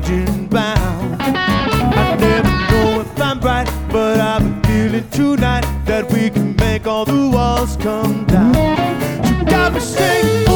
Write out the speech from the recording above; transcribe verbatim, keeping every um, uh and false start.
dungeon bound. I never know if I'm right, but I've been feeling tonight that we can make all the walls come down. You got me singing.